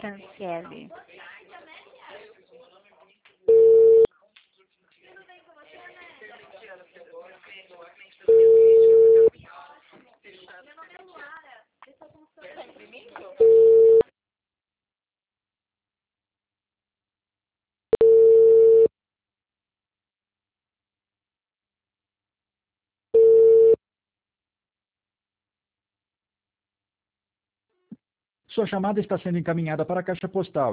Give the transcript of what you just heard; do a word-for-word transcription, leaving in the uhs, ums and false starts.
Canciele. Sua chamada está sendo encaminhada para a caixa postal.